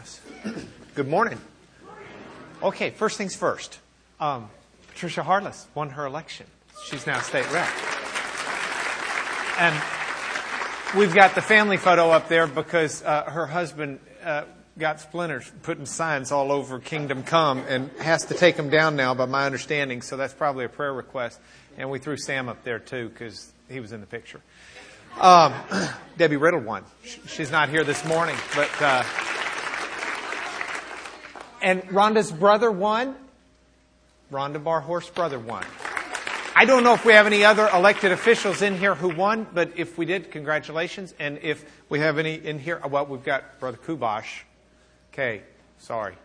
us. Good morning. Okay, first things first. Patricia Harless won her election. She's now state rep. And we've got the family photo up there because her husband got splinters putting signs all over Kingdom Come and has to take them down now, by my understanding. So that's probably a prayer request. And we threw Sam up there, too, because he was in the picture. Debbie Riddle won. She's not here this morning, but and Rhonda's brother won. Rhonda Barhorst's brother won. I don't know if we have any other elected officials in here who won, but if we did, congratulations. And if we have any in here, well, we've got Brother Kubash. Okay, sorry.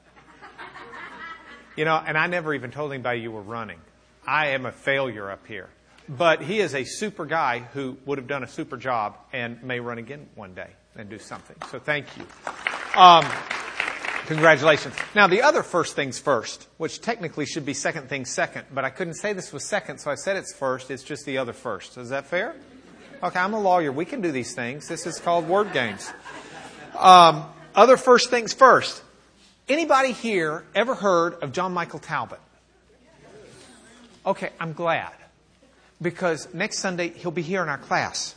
You know, and I never even told anybody you were running. I am a failure up here. But he is a super guy who would have done a super job and may run again one day and do something. So thank you. Congratulations. Now, the other first things first, which technically should be second things second, but I couldn't say this was second, so I said it's first. It's just the other first. Is that fair? Okay, I'm a lawyer. We can do these things. This is called word games. Other first things first. Anybody here ever heard of John Michael Talbot? Okay, I'm glad. Because next Sunday, he'll be here in our class.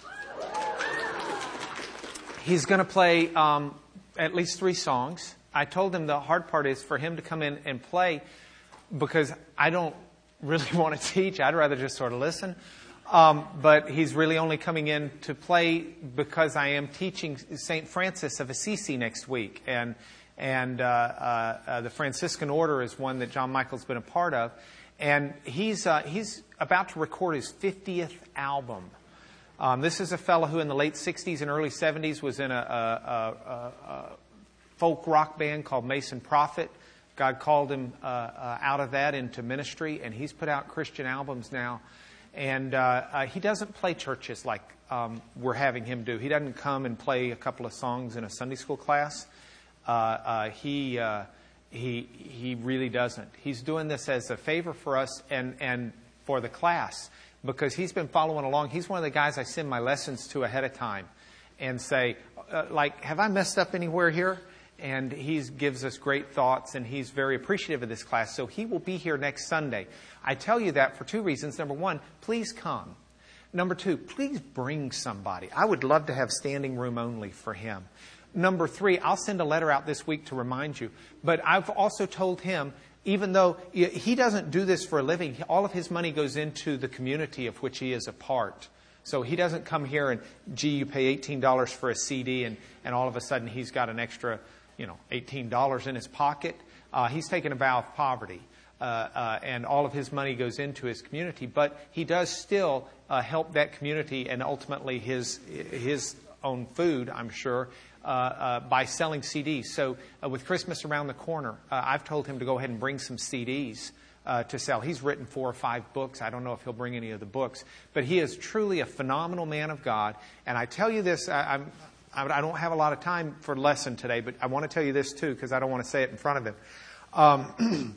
He's going to play at least 3 songs. I told him the hard part is for him to come in and play because I don't really want to teach. I'd rather just sort of listen. But he's really only coming in to play because I am teaching St. Francis of Assisi next week. And the Franciscan order is one that John Michael's been a part of. And he's about to record his 50th album. This is a fellow who in the late 60s and early 70s was in a folk rock band called Mason Prophet. God called him out of that into ministry, and he's put out Christian albums now. And he doesn't play churches like we're having him do. He doesn't come and play a couple of songs in a Sunday school class. He really doesn't. He's doing this as a favor for us and for the class because he's been following along. He's one of the guys I send my lessons to ahead of time and say, have I messed up anywhere here? And he gives us great thoughts, and he's very appreciative of this class. So he will be here next Sunday. I tell you that for 2 reasons. Number 1, please come. Number 2, please bring somebody. I would love to have standing room only for him. Number 3, I'll send a letter out this week to remind you. But I've also told him, even though he doesn't do this for a living, all of his money goes into the community of which he is a part. So he doesn't come here and, you pay $18 for a CD and all of a sudden he's got an extra, $18 in his pocket. He's taken a vow of poverty. And all of his money goes into his community. But he does still help that community and ultimately his own food, I'm sure, by selling CDs. So with Christmas around the corner, I've told him to go ahead and bring some CDs to sell. He's written 4 or 5 books. I don't know if he'll bring any of the books. But he is truly a phenomenal man of God. And I tell you this, I don't have a lot of time for lesson today, but I want to tell you this too because I don't want to say it in front of him.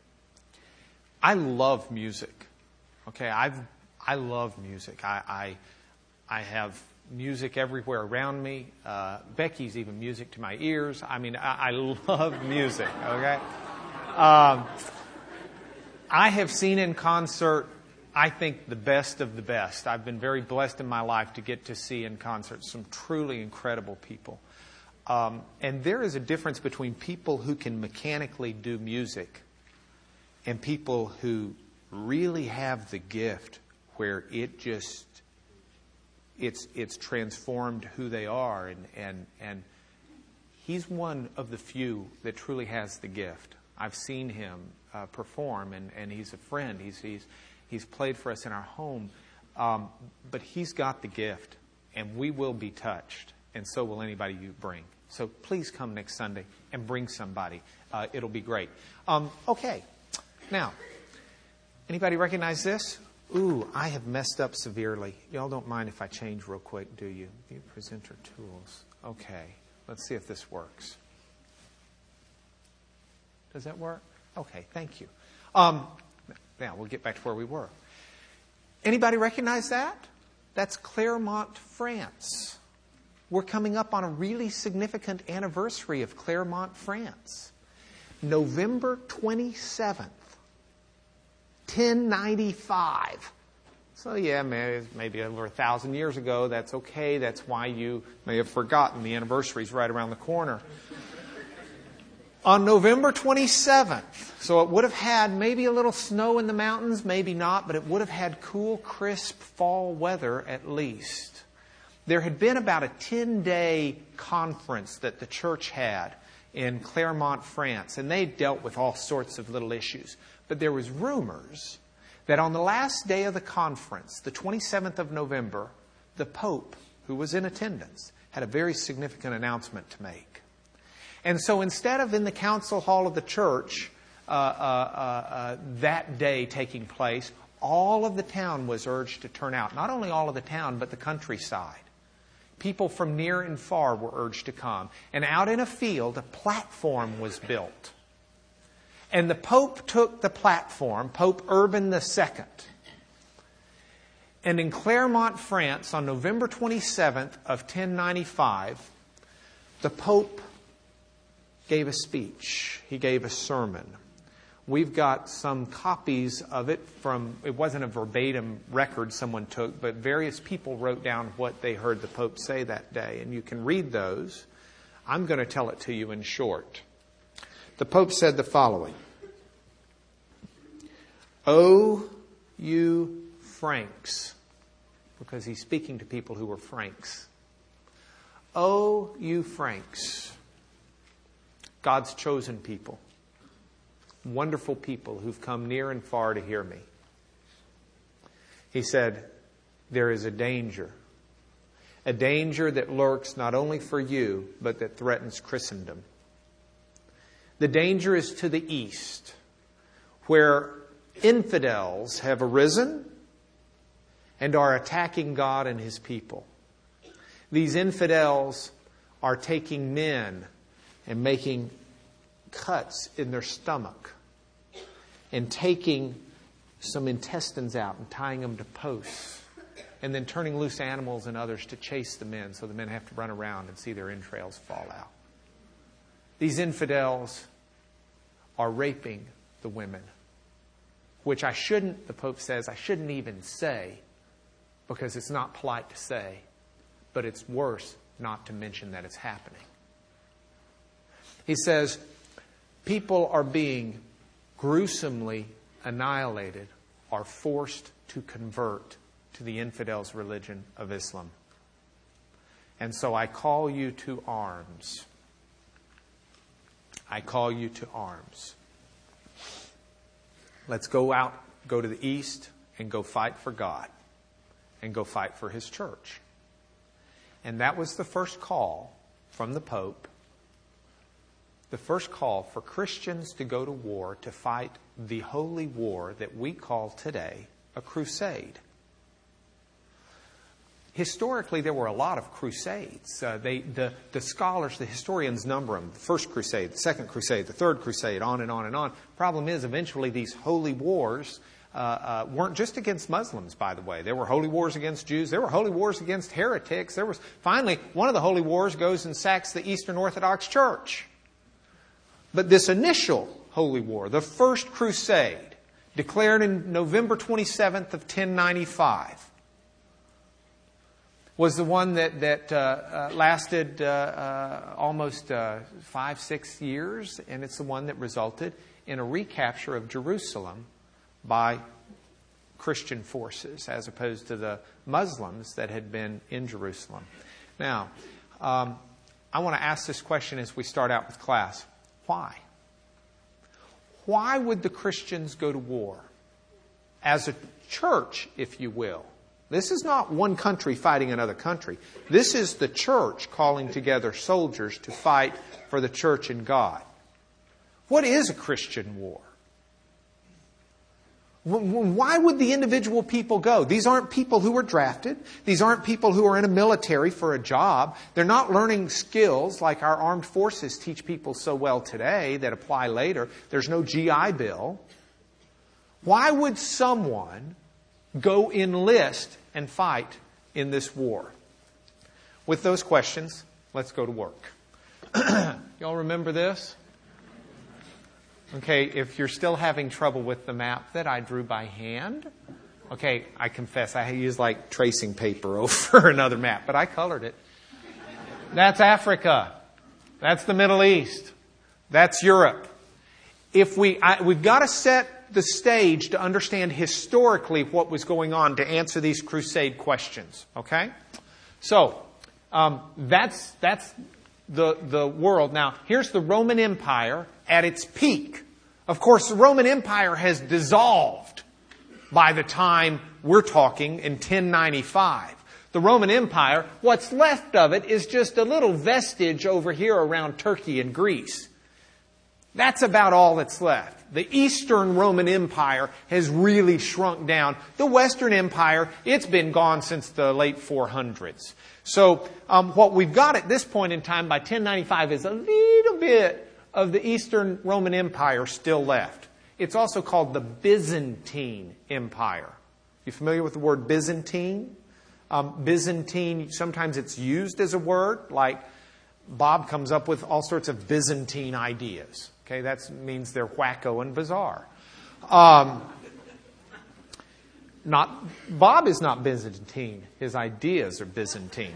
I love music. Okay, I love music. I have music everywhere around me. Becky's even music to my ears. I mean, I love music, okay? I have seen in concert, I think, the best of the best. I've been very blessed in my life to get to see in concert some truly incredible people. And there is a difference between people who can mechanically do music and people who really have the gift where it's transformed who they are, and he's one of the few that truly has the gift. I've seen him perform, and he's a friend. He's played for us in our home, but he's got the gift, and we will be touched, and so will anybody you bring. So please come next Sunday and bring somebody. It'll be great. Okay, now, anybody recognize this? Ooh, I have messed up severely. Y'all don't mind if I change real quick, do you? View presenter tools. Okay, let's see if this works. Does that work? Okay, thank you. Now, we'll get back to where we were. Anybody recognize that? That's Clermont, France. we're coming up on a really significant anniversary of Clermont, France. November 27th, 1095. So yeah, maybe over 1,000 years ago. That's okay. That's why you may have forgotten. The anniversary's right around the corner. On November 27th, so it would have had maybe a little snow in the mountains, maybe not, but it would have had cool, crisp fall weather at least. There had been about a 10-day conference that the church had in Clermont, France, and they dealt with all sorts of little issues. But there was rumors that on the last day of the conference, the 27th of November, the Pope, who was in attendance, had a very significant announcement to make. And so instead of in the council hall of the church that day taking place, all of the town was urged to turn out. Not only all of the town, but the countryside. People from near and far were urged to come. And out in a field, a platform was built. And the Pope took the platform, Pope Urban II. And in Clermont, France, on November 27th of 1095, the Pope gave a speech. He gave a sermon. We've got some copies of it from, it wasn't a verbatim record someone took, but various people wrote down what they heard the Pope say that day. And you can read those. I'm going to tell it to you in short. The Pope said the following. "O you Franks," because he's speaking to people who were Franks. "O you Franks, God's chosen people, wonderful people who've come near and far to hear me." He said, there is a danger that lurks not only for you, but that threatens Christendom. The danger is to the east, where infidels have arisen and are attacking God and His people. These infidels are taking men and making cuts in their stomach and taking some intestines out and tying them to posts and then turning loose animals and others to chase the men so the men have to run around and see their entrails fall out. These infidels are raping the women, which the Pope says, I shouldn't even say because it's not polite to say, but it's worse not to mention that it's happening. He says, people are being gruesomely annihilated, are forced to convert to the infidels' religion of Islam. And so I call you to arms. I call you to arms. Let's go out, go to the east, and go fight for God, and go fight for His church. And that was the first call from the Pope. The first call for Christians to go to war, to fight the holy war that we call today a crusade. Historically, there were a lot of crusades. The scholars, the historians number them. The First Crusade, the Second Crusade, the Third Crusade, on and on and on. Problem is, eventually these holy wars weren't just against Muslims, by the way. There were holy wars against Jews. There were holy wars against heretics. Finally, one of the holy wars goes and sacks the Eastern Orthodox Church. But this initial holy war, the First Crusade, declared in November 27th of 1095, was the one that lasted almost 5-6 years, and it's the one that resulted in a recapture of Jerusalem by Christian forces, as opposed to the Muslims that had been in Jerusalem. Now, I want to ask this question as we start out with class. Why? Why would the Christians go to war? As a church, if you will. This is not one country fighting another country. This is the church calling together soldiers to fight for the church and God. What is a Christian war? Why would the individual people go? These aren't people who were drafted. These aren't people who are in a military for a job. They're not learning skills like our armed forces teach people so well today that apply later. There's no GI Bill. Why would someone go enlist and fight in this war? with those questions, let's go to work. Y'all remember this? Okay, if you're still having trouble with the map that I drew by hand, okay, I confess I used like tracing paper over another map, but I colored it. That's Africa. That's the Middle East. That's Europe. We've got to set the stage to understand historically what was going on to answer these crusade questions. Okay? So, that's the world. Now, here's the Roman Empire at its peak. Of course, the Roman Empire has dissolved by the time we're talking in 1095. The Roman Empire, what's left of it is just a little vestige over here around Turkey and Greece. That's about all that's left. The Eastern Roman Empire has really shrunk down. The Western Empire, it's been gone since the late 400s. So what we've got at this point in time by 1095 is a little bit of the Eastern Roman Empire still left. It's also called the Byzantine Empire. You familiar with the word Byzantine? Byzantine, sometimes it's used as a word, like Bob comes up with all sorts of Byzantine ideas. Okay, that means they're wacko and bizarre. Bob is not Byzantine. His ideas are Byzantine.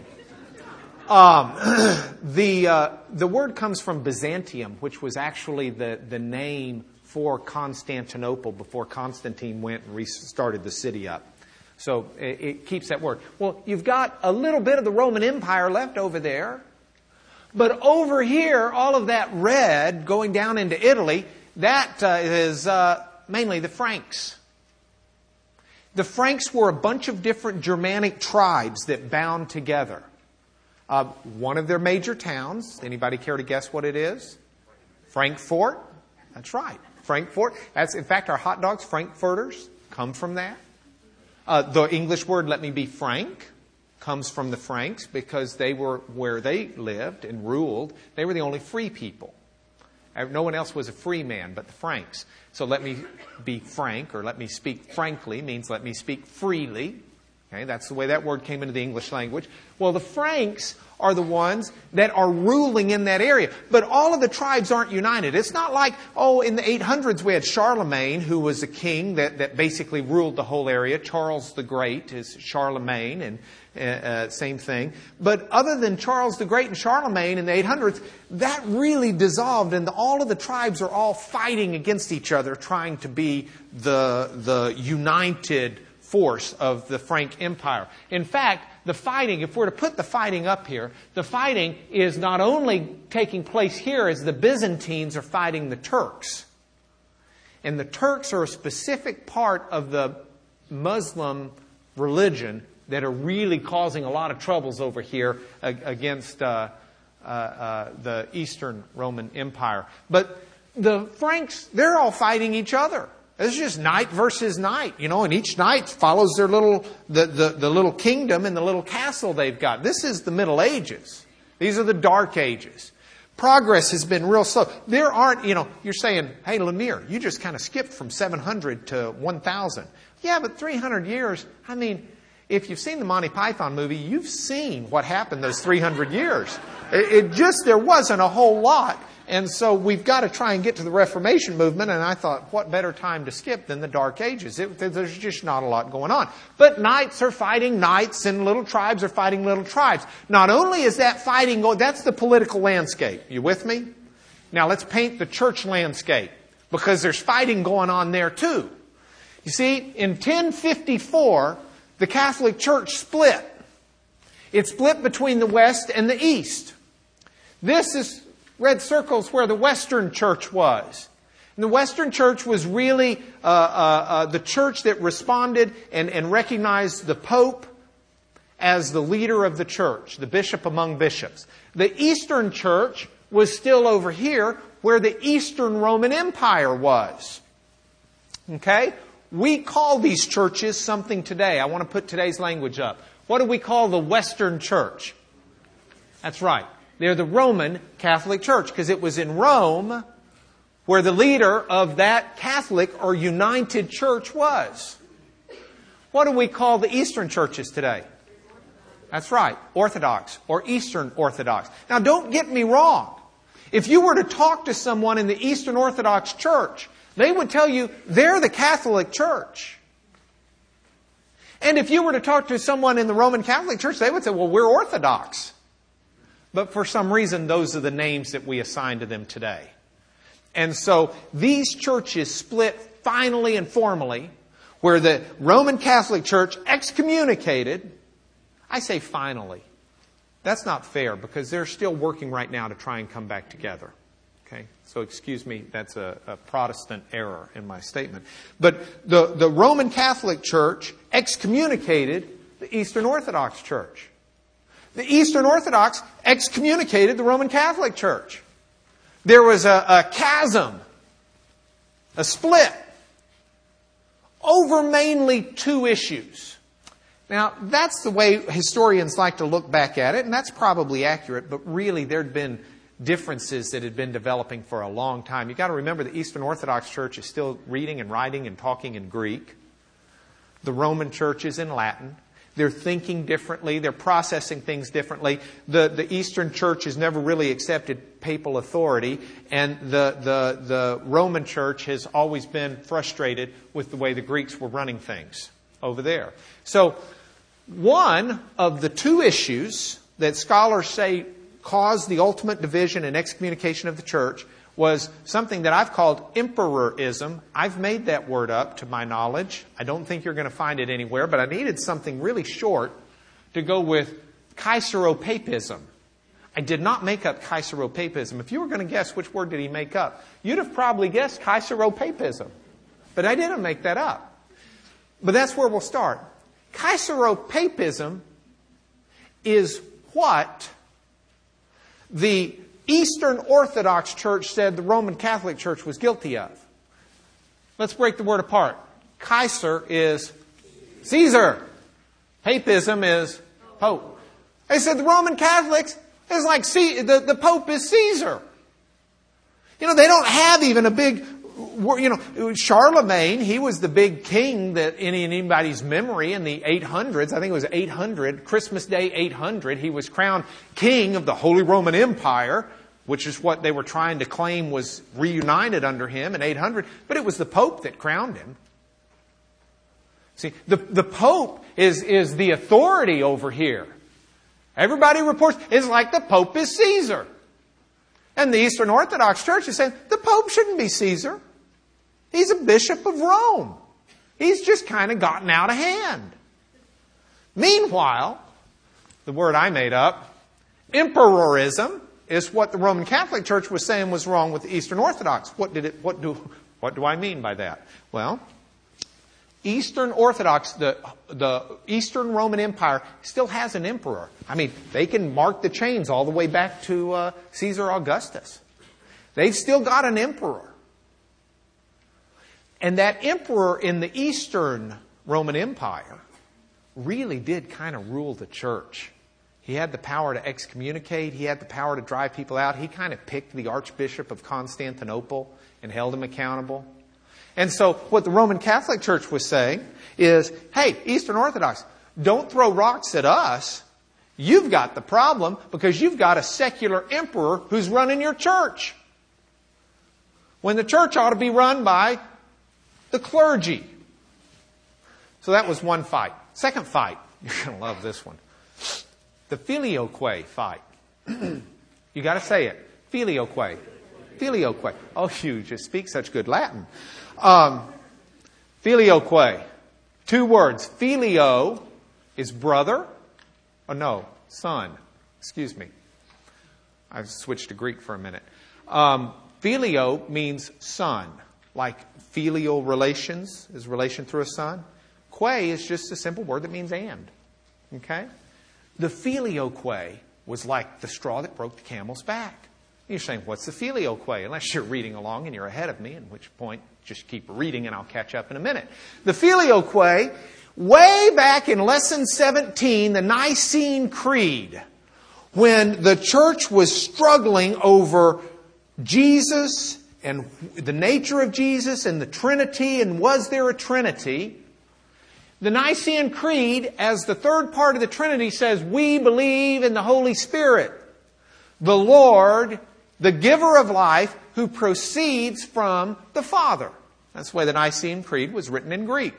The word comes from Byzantium, which was actually the name for Constantinople before Constantine went and restarted the city up. So it keeps that word. Well, you've got a little bit of the Roman Empire left over there. But over here, all of that red going down into Italy, that is mainly the Franks. The Franks were a bunch of different Germanic tribes that bound together. One of their major towns, anybody care to guess what it is? Frankfurt. That's right. Frankfurt. That's, in fact, our hot dogs, Frankfurters, come from that. The English word, let me be frank, comes from the Franks because they were where they lived and ruled. They were the only free people. No one else was a free man but the Franks. So let me be frank, or let me speak frankly, means let me speak freely. Okay, that's the way that word came into the English language. Well, the Franks are the ones that are ruling in that area. But all of the tribes aren't united. It's not like, in the 800s we had Charlemagne, who was a king that basically ruled the whole area. Charles the Great is Charlemagne, and same thing. But other than Charles the Great and Charlemagne in the 800s, that really dissolved, and all of the tribes are all fighting against each other, trying to be the united force of the Frank Empire. In fact, the fighting, if we're to put the fighting up here, the fighting is not only taking place here as the Byzantines are fighting the Turks. And the Turks are a specific part of the Muslim religion that are really causing a lot of troubles over here against the Eastern Roman Empire. But the Franks, they're all fighting each other. It's just knight versus knight, and each knight follows their the little kingdom and the little castle they've got. This is the Middle Ages. These are the Dark Ages. Progress has been real slow. There aren't, you're saying, hey, Lemire, you just kind of skipped from 700 to 1,000. Yeah, but 300 years, if you've seen the Monty Python movie, you've seen what happened those 300 years. There wasn't a whole lot. And so we've got to try and get to the Reformation movement. And I thought, what better time to skip than the Dark Ages? There's just not a lot going on. But knights are fighting knights and little tribes are fighting little tribes. Not only is that fighting going, that's the political landscape. You with me? Now let's paint the church landscape, because there's fighting going on there too. You see, in 1054, the Catholic Church split. It split between the West and the East. This is red circles where the Western Church was. And the Western Church was really the church that responded and recognized the Pope as the leader of the church, the bishop among bishops. The Eastern Church was still over here where the Eastern Roman Empire was. Okay? We call these churches something today. I want to put today's language up. What do we call the Western Church? That's right. They're the Roman Catholic Church, because it was in Rome where the leader of that Catholic or united church was. What do we call the Eastern churches today? That's right, Orthodox or Eastern Orthodox. Now don't get me wrong. If you were to talk to someone in the Eastern Orthodox Church, they would tell you they're the Catholic Church. And if you were to talk to someone in the Roman Catholic Church, they would say, well, we're Orthodox. But for some reason, those are the names that we assign to them today. And so these churches split finally and formally, where the Roman Catholic Church excommunicated. I say finally. That's not fair because they're still working right now to try and come back together. Okay? So excuse me, that's a Protestant error in my statement. But the Roman Catholic Church excommunicated the Eastern Orthodox Church. The Eastern Orthodox excommunicated the Roman Catholic Church. There was a chasm, a split, over mainly two issues. Now, that's the way historians like to look back at it, and that's probably accurate, but really there had been differences that had been developing for a long time. You've got to remember the Eastern Orthodox Church is still reading and writing and talking in Greek. The Roman Church is in Latin. They're thinking differently. They're processing things differently. The Eastern Church has never really accepted papal authority, and the Roman Church has always been frustrated with the way the Greeks were running things over there. So one of the two issues that scholars say caused the ultimate division and excommunication of the church was something that I've called emperorism. I've made that word up to my knowledge. I don't think you're going to find it anywhere, but I needed something really short to go with Caesaropapism. I did not make up Caesaropapism. If you were going to guess which word did he make up, you'd have probably guessed Caesaropapism. But I didn't make that up. But that's where we'll start. Caesaropapism is what the Eastern Orthodox Church said the Roman Catholic Church was guilty of. Let's break the word apart. Kaiser is Caesar. Papism is Pope. They said the Roman Catholics is like the Pope is Caesar. You know, they don't have even a big, Charlemagne, he was the big king that in anybody's memory in the 800s, I think it was 800, Christmas Day 800, he was crowned king of the Holy Roman Empire, which is what they were trying to claim was reunited under him in 800, but it was the Pope that crowned him. See, the Pope is the authority over here. Everybody reports, it's like the Pope is Caesar. And the Eastern Orthodox Church is saying, the Pope shouldn't be Caesar. He's a bishop of Rome. He's just kind of gotten out of hand. Meanwhile, the word I made up, emperorism, is what the Roman Catholic Church was saying was wrong with the Eastern Orthodox. What do I mean by that? Well, Eastern Orthodox, the Eastern Roman Empire still has an emperor. I mean, they can mark the chains all the way back to Caesar Augustus. They've still got an emperor. And that emperor in the Eastern Roman Empire really did kind of rule the church. He had the power to excommunicate. He had the power to drive people out. He kind of picked the Archbishop of Constantinople and held him accountable. And so what the Roman Catholic Church was saying is, hey, Eastern Orthodox, don't throw rocks at us. You've got the problem because you've got a secular emperor who's running your church. When the church ought to be run by the clergy. So that was one fight. Second fight, you're going to love this one. The filioque fight. You got to say it. Filioque. Filioque. Oh, you just speak such good Latin. Filioque. Two words. Filio is brother. Oh, no, son. Excuse me. I've switched to Greek for a minute. Filio means son. Like filial relations is relation through a son. Que is just a simple word that means and. Okay? The filioque was like the straw that broke the camel's back. You're saying, what's the filioque? Unless you're reading along and you're ahead of me, at which point just keep reading and I'll catch up in a minute. The filioque, way back in lesson 17, the Nicene Creed, when the church was struggling over Jesus and the nature of Jesus and the Trinity and was there a Trinity, The Nicene Creed, as the third part of the Trinity, says, we believe in the Holy Spirit, the Lord, the giver of life, who proceeds from the Father. That's the way the Nicene Creed was written in Greek.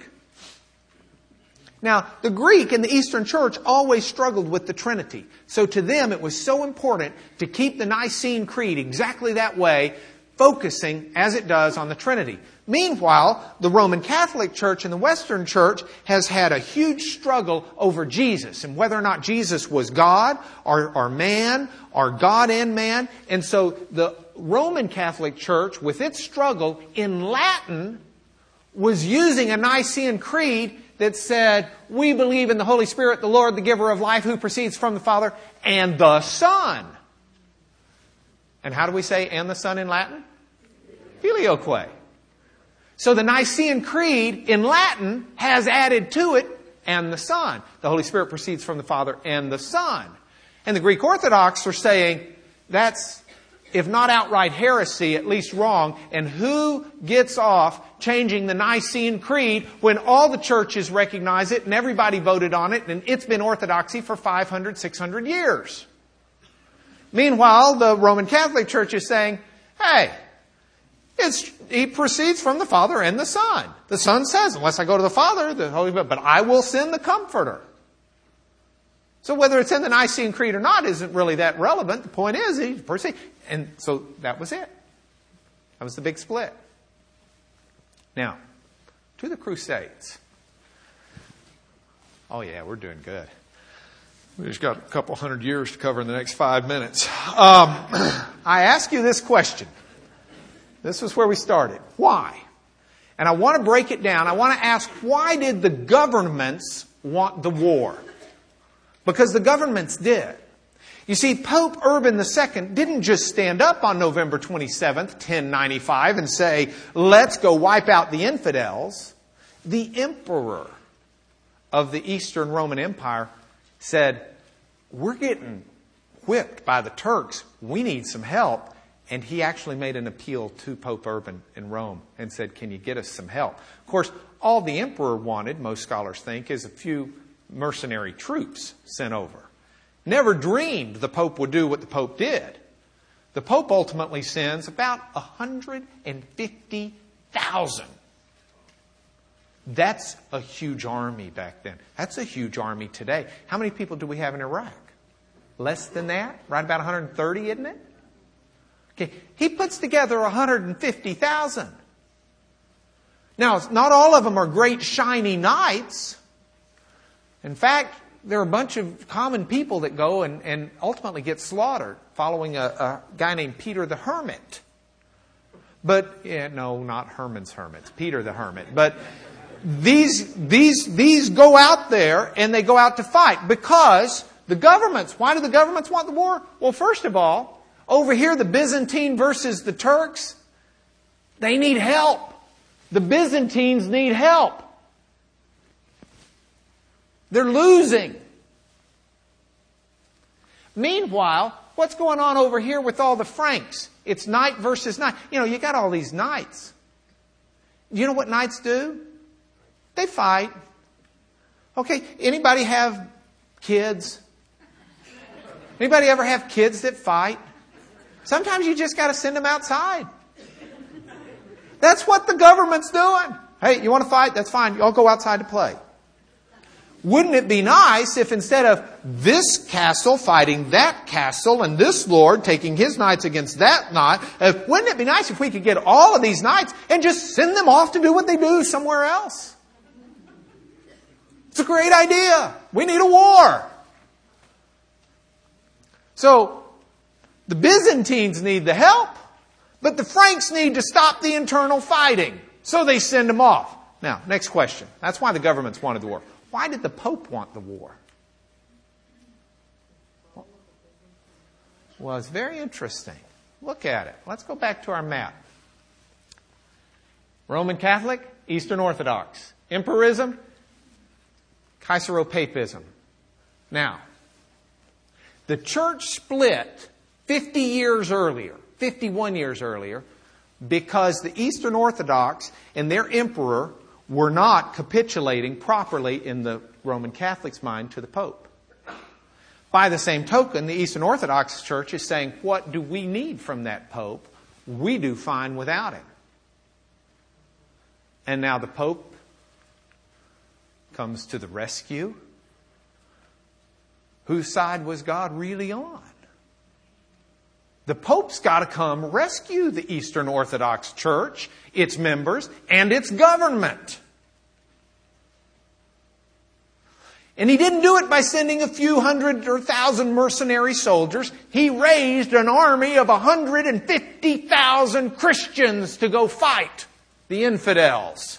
Now, the Greek in the Eastern Church always struggled with the Trinity. So to them, it was so important to keep the Nicene Creed exactly that way, focusing, as it does, on the Trinity. Meanwhile, the Roman Catholic Church and the Western Church has had a huge struggle over Jesus and whether or not Jesus was God or man or God and man. And so the Roman Catholic Church, with its struggle in Latin, was using a Nicene Creed that said, we believe in the Holy Spirit, the Lord, the giver of life, who proceeds from the Father, and the Son. And how do we say and the Son in Latin? Filioque. So the Nicene Creed in Latin has added to it, and the Son. The Holy Spirit proceeds from the Father and the Son. And the Greek Orthodox are saying that's, if not outright heresy, at least wrong. And who gets off changing the Nicene Creed when all the churches recognize it and everybody voted on it and it's been orthodoxy for 500, 600 years? Meanwhile, the Roman Catholic Church is saying, hey, He proceeds from the Father and the Son. The Son says, unless I go to the Father, the Holy Spirit, but I will send the Comforter. So whether it's in the Nicene Creed or not isn't really that relevant. The point is, He proceeds. And so that was it. That was the big split. Now, to the Crusades. Oh yeah, we're doing good. We just got a couple hundred years to cover in the next 5 minutes. I ask you this question. This is where we started. Why? And I want to break it down. I want to ask, why did the governments want the war? Because the governments did. You see, Pope Urban II didn't just stand up on November 27th, 1095 and say, let's go wipe out the infidels. The emperor of the Eastern Roman Empire said, we're getting whipped by the Turks. We need some help. And he actually made an appeal to Pope Urban in Rome and said, can you get us some help? Of course, all the emperor wanted, most scholars think, is a few mercenary troops sent over. Never dreamed the Pope would do what the Pope did. The Pope ultimately sends about 150,000. That's a huge army back then. That's a huge army today. How many people do we have in Iraq? Less than that? Right about 130, isn't it? Okay, he puts together 150,000. Now, not all of them are great shiny knights. In fact, there are a bunch of common people that go and ultimately get slaughtered following a guy named Peter the Hermit. But, no, not Herman's Hermits, Peter the Hermit. But these go out there and they go out to fight because the governments, why do the governments want the war? Well, first of all, over here, the Byzantine versus the Turks, they need help. The Byzantines need help. They're losing. Meanwhile, what's going on over here with all the Franks? It's knight versus knight. You got all these knights. You know what knights do? They fight. Okay, anybody have kids? Anybody ever have kids that fight? Sometimes you just got to send them outside. That's what the government's doing. Hey, you want to fight? That's fine. Y'all go outside to play. Wouldn't it be nice if instead of this castle fighting that castle and this lord taking his knights against that knight, wouldn't it be nice if we could get all of these knights and just send them off to do what they do somewhere else? It's a great idea. We need a war. So, the Byzantines need the help, but the Franks need to stop the internal fighting. So they send them off. Now, next question. That's why the governments wanted the war. Why did the Pope want the war? Well, it's very interesting. Look at it. Let's go back to our map. Roman Catholic, Eastern Orthodox. Empirism, Caesaropapism. Now, the church split 50 years earlier, 51 years earlier, because the Eastern Orthodox and their emperor were not capitulating properly in the Roman Catholic's mind to the Pope. By the same token, the Eastern Orthodox Church is saying, what do we need from that Pope? We do fine without him. And now the Pope comes to the rescue. Whose side was God really on? The Pope's got to come rescue the Eastern Orthodox Church, its members, and its government. And he didn't do it by sending a few hundred or thousand mercenary soldiers. He raised an army of 150,000 Christians to go fight the infidels.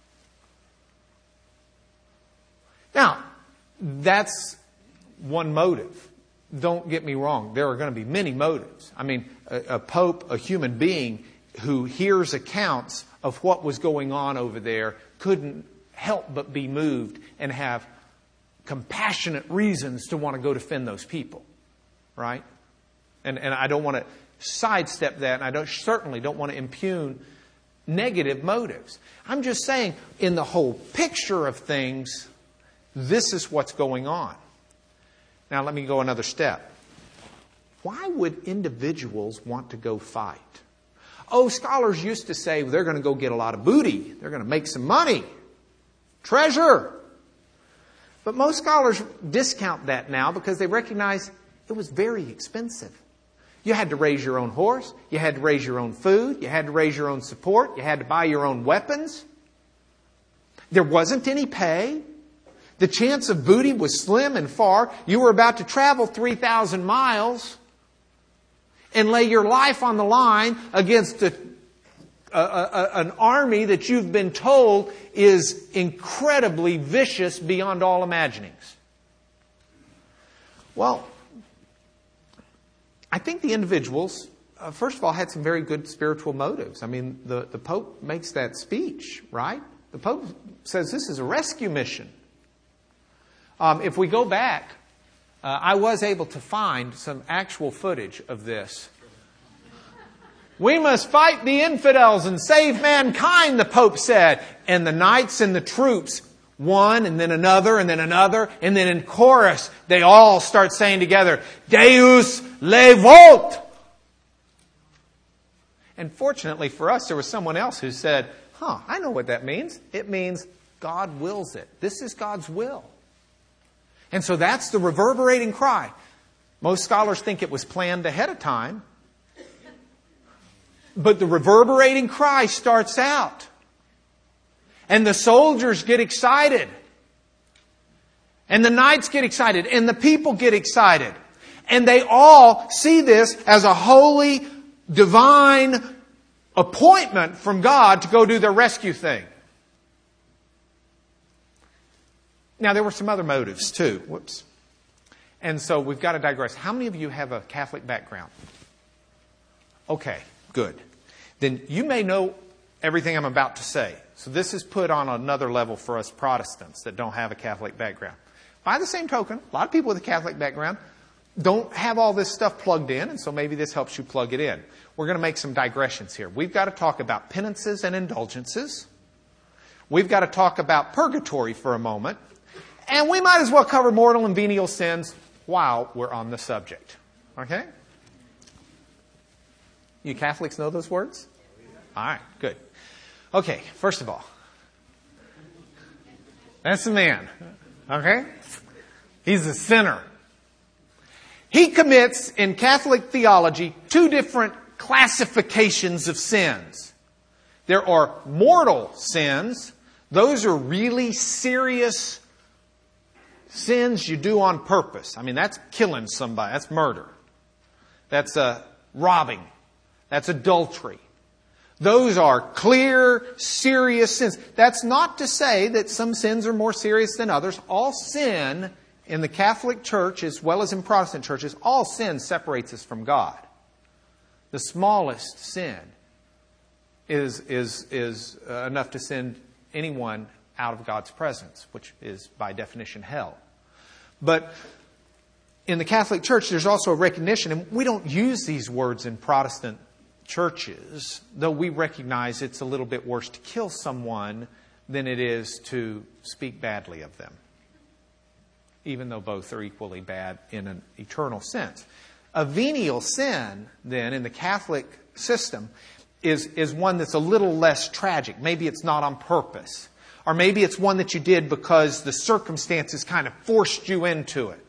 Now, that's one motive. Don't get me wrong. There are going to be many motives. I mean, a pope, a human being who hears accounts of what was going on over there couldn't help but be moved and have compassionate reasons to want to go defend those people. Right? And I don't want to sidestep that, and I certainly don't want to impugn negative motives. I'm just saying, in the whole picture of things, this is what's going on. Now, let me go another step. Why would individuals want to go fight? Oh, scholars used to say, well, they're going to go get a lot of booty. They're going to make some money. Treasure. But most scholars discount that now because they recognize it was very expensive. You had to raise your own horse. You had to raise your own food. You had to raise your own support. You had to buy your own weapons. There wasn't any pay. The chance of booty was slim and far. You were about to travel 3,000 miles and lay your life on the line against an army that you've been told is incredibly vicious beyond all imaginings. Well, I think the individuals, first of all, had some very good spiritual motives. I mean, the Pope makes that speech, right? The Pope says this is a rescue mission. If we go back, I was able to find some actual footage of this. We must fight the infidels and save mankind, the Pope said. And the knights and the troops, one and then another and then another, and then in chorus, they all start saying together, Deus levot. And fortunately for us, there was someone else who said, I know what that means. It means God wills it. This is God's will. And so that's the reverberating cry. Most scholars think it was planned ahead of time. But the reverberating cry starts out. And the soldiers get excited. And the knights get excited. And the people get excited. And they all see this as a holy, divine appointment from God to go do their rescue thing. Now, there were some other motives too. Whoops. And so we've got to digress. How many of you have a Catholic background? Okay, good. Then you may know everything I'm about to say. So this is put on another level for us Protestants that don't have a Catholic background. By the same token, a lot of people with a Catholic background don't have all this stuff plugged in, and so maybe this helps you plug it in. We're going to make some digressions here. We've got to talk about penances and indulgences. We've got to talk about purgatory for a moment. And we might as well cover mortal and venial sins while we're on the subject. Okay? You Catholics know those words? All right, good. Okay, first of all, that's the man. Okay? He's a sinner. He commits, in Catholic theology, two different classifications of sins. There are mortal sins. Those are really serious sins you do on purpose. I mean, that's killing somebody. That's murder. That's robbing. That's adultery. Those are clear, serious sins. That's not to say that some sins are more serious than others. All sin in the Catholic Church, as well as in Protestant churches, all sin separates us from God. The smallest sin is enough to send anyone out of God's presence, which is by definition hell. But in the Catholic Church, there's also a recognition, and we don't use these words in Protestant churches, though we recognize it's a little bit worse to kill someone than it is to speak badly of them, even though both are equally bad in an eternal sense. A venial sin, then, in the Catholic system is one that's a little less tragic. Maybe it's not on purpose. Or maybe it's one that you did because the circumstances kind of forced you into it.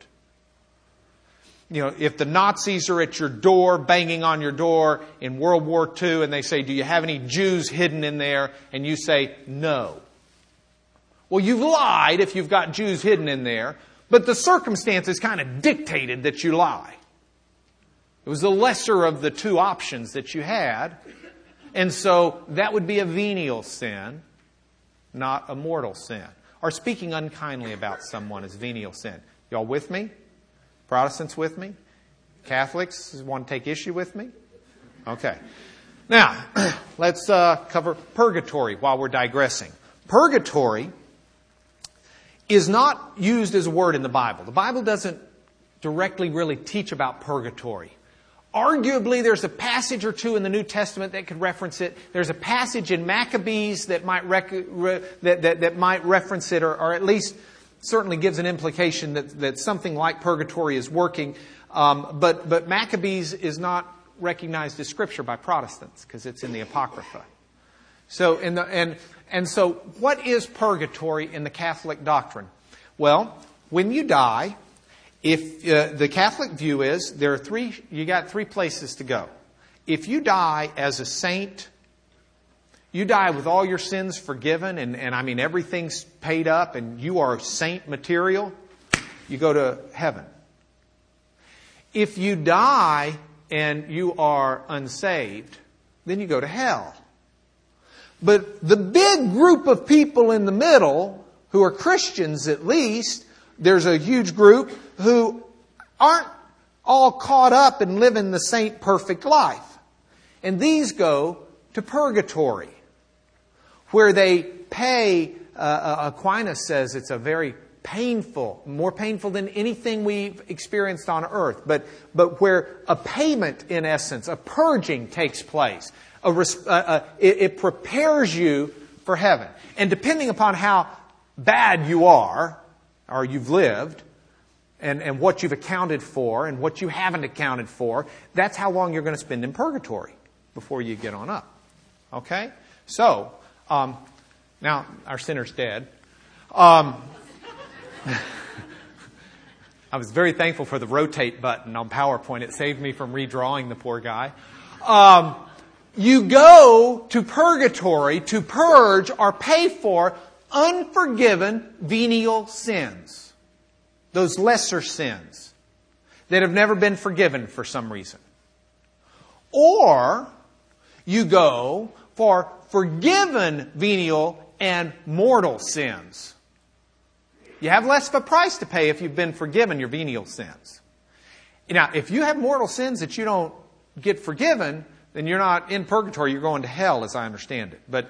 You know, if the Nazis are at your door, banging on your door in World War II, and they say, do you have any Jews hidden in there? And you say, no. Well, you've lied if you've got Jews hidden in there, but the circumstances kind of dictated that you lie. It was the lesser of the two options that you had. And so that would be a venial sin, not a mortal sin. Or speaking unkindly about someone is venial sin. Y'all with me? Protestants with me? Catholics want to take issue with me? Okay. Now, let's cover purgatory while we're digressing. Purgatory is not used as a word in the Bible. The Bible doesn't directly really teach about purgatory. Arguably, there's a passage or two in the New Testament that could reference it. There's a passage in Maccabees that might reference it, or at least certainly gives an implication that something like purgatory is working. But Maccabees is not recognized as Scripture by Protestants because it's in the Apocrypha. So, so what is purgatory in the Catholic doctrine? Well, when you die, if the Catholic view is you got three places to go. If you die as a saint, you die with all your sins forgiven, and I mean everything's paid up, and you are saint material, you go to heaven. If you die and you are unsaved, then you go to hell. But the big group of people in the middle, who are Christians at least, there's a huge group who aren't all caught up in living the saint perfect life. And these go to purgatory, where they pay, Aquinas says it's a very painful, more painful than anything we've experienced on earth, but where a payment, in essence, a purging takes place. It prepares you for heaven. And depending upon how bad you are, or you've lived, and what you've accounted for, and what you haven't accounted for, that's how long you're going to spend in purgatory before you get on up. Okay? So, now our sinner's dead. I was very thankful for the rotate button on PowerPoint. It saved me from redrawing the poor guy. You go to purgatory to purge or pay for unforgiven venial sins. Those lesser sins that have never been forgiven for some reason. Or you go for forgiven venial and mortal sins. You have less of a price to pay if you've been forgiven your venial sins. Now, if you have mortal sins that you don't get forgiven, then you're not in purgatory, you're going to hell, as I understand it. But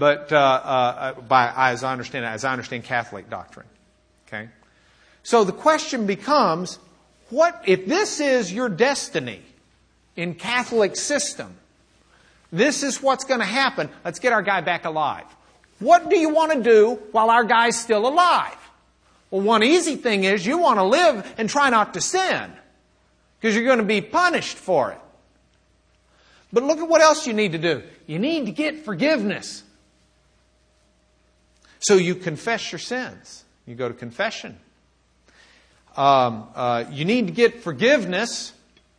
as I understand Catholic doctrine. Okay? So the question becomes, what if this is your destiny in Catholic system? This is what's going to happen. Let's get our guy back alive. What do you want to do while our guy's still alive? Well, one easy thing is you want to live and try not to sin, because you're going to be punished for it. But look at what else you need to do. You need to get forgiveness. So you confess your sins. You go to confession. You need to get forgiveness.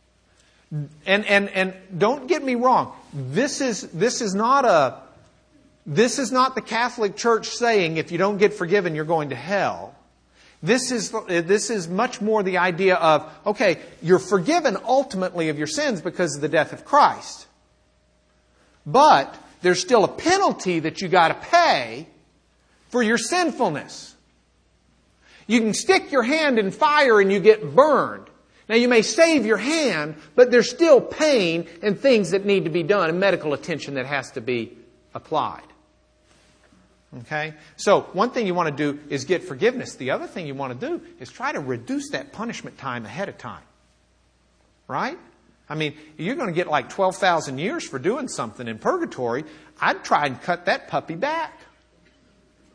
And don't get me wrong. This is not the Catholic Church saying if you don't get forgiven, you're going to hell. This is much more the idea of, okay, you're forgiven ultimately of your sins because of the death of Christ. But there's still a penalty that you got to pay for your sinfulness. You can stick your hand in fire and you get burned. Now you may save your hand, but there's still pain and things that need to be done and medical attention that has to be applied. Okay? So one thing you want to do is get forgiveness. The other thing you want to do is try to reduce that punishment time ahead of time. Right? I mean, you're going to get like 12,000 years for doing something in purgatory. I'd try and cut that puppy back.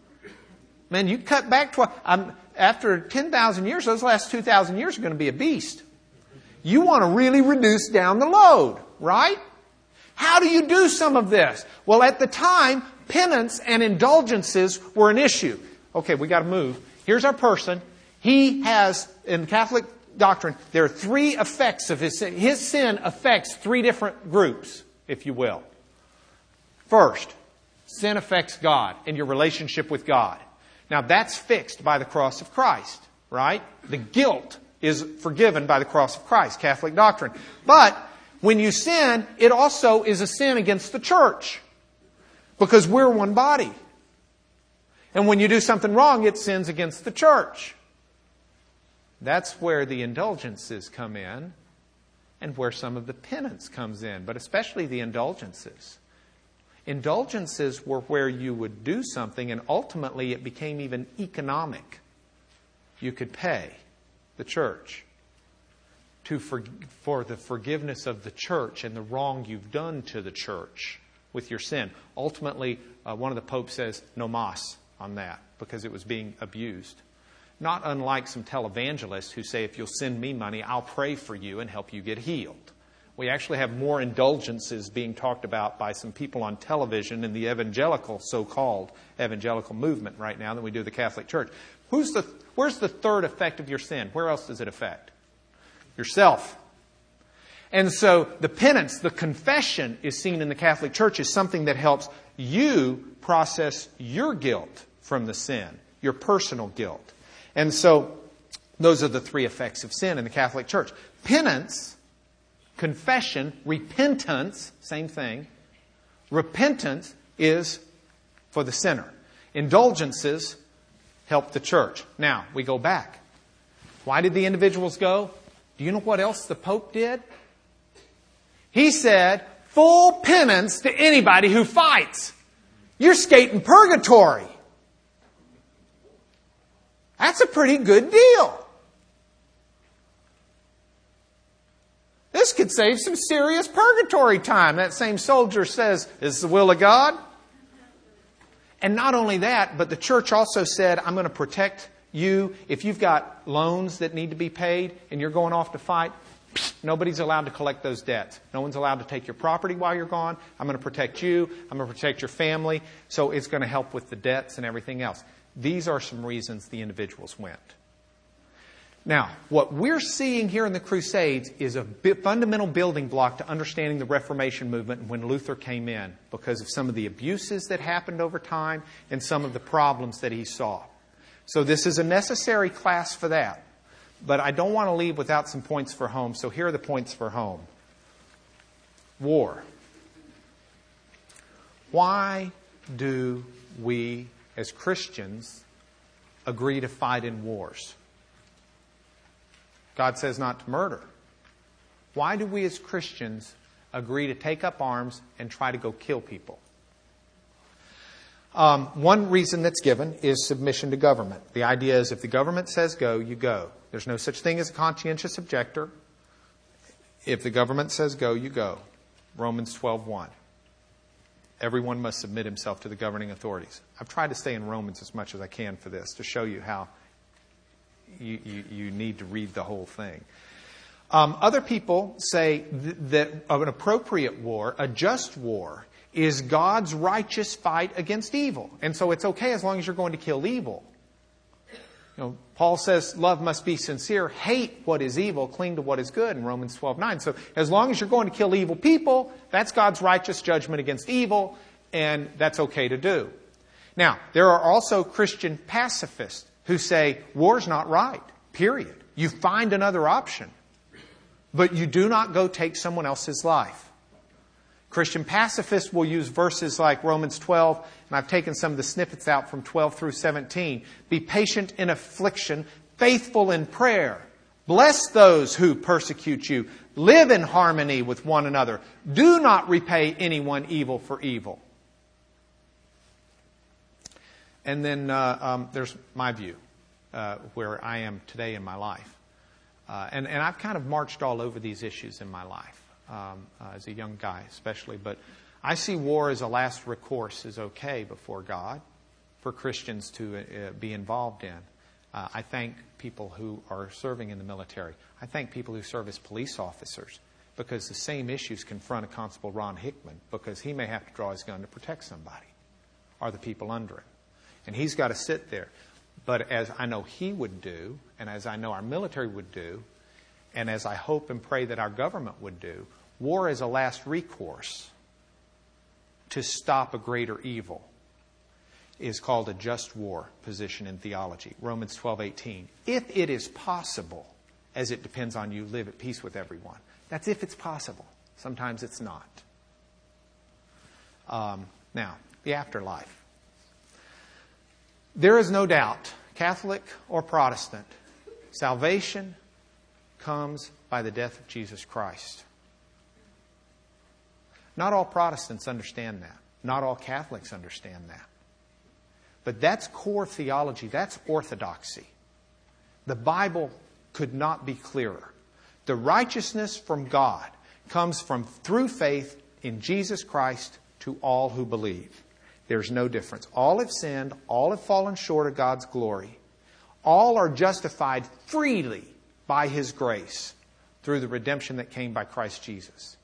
Man, you cut back after 10,000 years, those last 2,000 years are going to be a beast. You want to really reduce down the load, right? How do you do some of this? Well, at the time, penance and indulgences were an issue. Okay, we got to move. Here's our person. He has, in Catholic doctrine, there are three effects of his sin. His sin affects three different groups, if you will. First, sin affects God and your relationship with God. Now, that's fixed by the cross of Christ, right? The guilt is forgiven by the cross of Christ, Catholic doctrine. But when you sin, it also is a sin against the church because we're one body. And when you do something wrong, it sins against the church. That's where the indulgences come in and where some of the penance comes in, but especially the indulgences. Indulgences were where you would do something and ultimately it became even economic. You could pay the church for the forgiveness of the church and the wrong you've done to the church with your sin. Ultimately, one of the popes says no mas on that because it was being abused. Not unlike some televangelists who say, if you'll send me money, I'll pray for you and help you get healed. We actually have more indulgences being talked about by some people on television in the evangelical, so-called evangelical movement right now than we do the Catholic Church. Where's the third effect of your sin? Where else does it affect? Yourself. And so the penance, the confession is seen in the Catholic Church as something that helps you process your guilt from the sin, your personal guilt. And so those are the three effects of sin in the Catholic Church. Penance, confession, repentance, same thing. Repentance is for the sinner. Indulgences help the church. Now, we go back. Why did the individuals go? Do you know what else the Pope did? He said, full penance to anybody who fights. You're skating purgatory. That's a pretty good deal. This could save some serious purgatory time. That same soldier says, is the will of God? And not only that, but the church also said, I'm going to protect you. If you've got loans that need to be paid and you're going off to fight, nobody's allowed to collect those debts. No one's allowed to take your property while you're gone. I'm going to protect you. I'm going to protect your family. So it's going to help with the debts and everything else. These are some reasons the individuals went. Now, what we're seeing here in the Crusades is a fundamental building block to understanding the Reformation movement and when Luther came in because of some of the abuses that happened over time and some of the problems that he saw. So this is a necessary class for that. But I don't want to leave without some points for home, so here are the points for home. War. Why do we, as Christians, agree to fight in wars? God says not to murder. Why do we as Christians agree to take up arms and try to go kill people? One reason that's given is submission to government. The idea is if the government says go, you go. There's no such thing as a conscientious objector. If the government says go, you go. Romans 12:1. Everyone must submit himself to the governing authorities. I've tried to stay in Romans as much as I can for this to show you how you need to read the whole thing. Other people say that an appropriate war, a just war, is God's righteous fight against evil. And so it's okay as long as you're going to kill evil. You know, Paul says love must be sincere, hate what is evil, cling to what is good in Romans 12:9. So as long as you're going to kill evil people, that's God's righteous judgment against evil, and that's okay to do. Now, there are also Christian pacifists who say war's not right, period. You find another option, but you do not go take someone else's life. Christian pacifists will use verses like Romans 12, and I've taken some of the snippets out from 12 through 17. Be patient in affliction, faithful in prayer. Bless those who persecute you. Live in harmony with one another. Do not repay anyone evil for evil. And then there's my view, where I am today in my life. And I've kind of marched all over these issues in my life. As a young guy especially. But I see war as a last recourse is okay before God. for Christians to be involved in. I thank people who are serving in the military. I thank people who serve as police officers, because the same issues confront a Constable Ron Hickman, because he may have to draw his gun to protect somebody or the people under him. And he's got to sit there. But as I know he would do, and as I know our military would do, and as I hope and pray that our government would do, war is a last recourse to stop a greater evil is called a just war position in theology. Romans 12:18. If it is possible, as it depends on you, live at peace with everyone. That's if it's possible. Sometimes it's not. Now, the afterlife. There is no doubt, Catholic or Protestant, salvation comes by the death of Jesus Christ. Not all Protestants understand that. Not all Catholics understand that. But that's core theology. That's orthodoxy. The Bible could not be clearer. The righteousness from God comes from through faith in Jesus Christ to all who believe. There's no difference. All have sinned. All have fallen short of God's glory. All are justified freely by His grace through the redemption that came by Christ Jesus.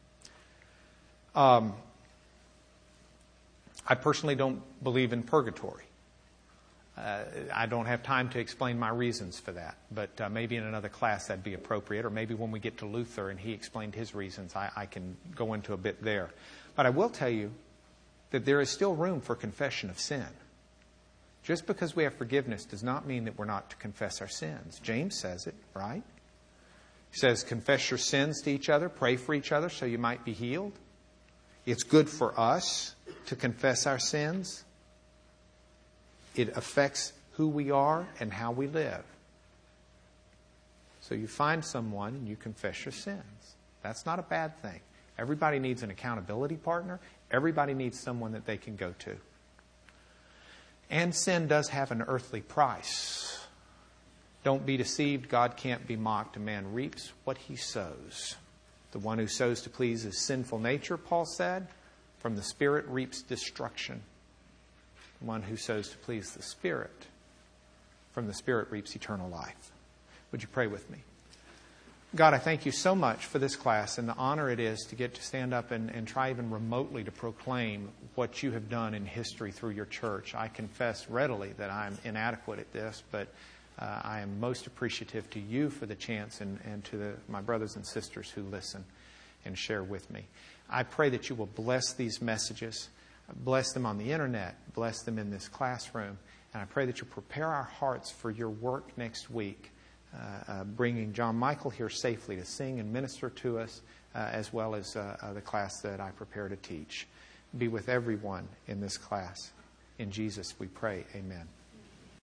I personally don't believe in purgatory. I don't have time to explain my reasons for that, but maybe in another class that'd be appropriate, or maybe when we get to Luther and he explained his reasons, I can go into a bit there. But I will tell you that there is still room for confession of sin. Just because we have forgiveness does not mean that we're not to confess our sins. James says it, right? He says, confess your sins to each other, pray for each other so you might be healed. It's good for us to confess our sins. It affects who we are and how we live. So you find someone and you confess your sins. That's not a bad thing. Everybody needs an accountability partner. Everybody needs someone that they can go to. And sin does have an earthly price. Don't be deceived. God can't be mocked. A man reaps what he sows. The one who sows to please his sinful nature, Paul said, from the Spirit reaps destruction. The one who sows to please the Spirit, from the Spirit reaps eternal life. Would you pray with me? God, I thank you so much for this class and the honor it is to get to stand up and try even remotely to proclaim what you have done in history through your church. I confess readily that I'm inadequate at this, but I am most appreciative to you for the chance and to my brothers and sisters who listen and share with me. I pray that you will bless these messages, bless them on the internet, bless them in this classroom, and I pray that you prepare our hearts for your work next week, bringing John Michael here safely to sing and minister to us, as well as the class that I prepare to teach. Be with everyone in this class. In Jesus we pray, amen.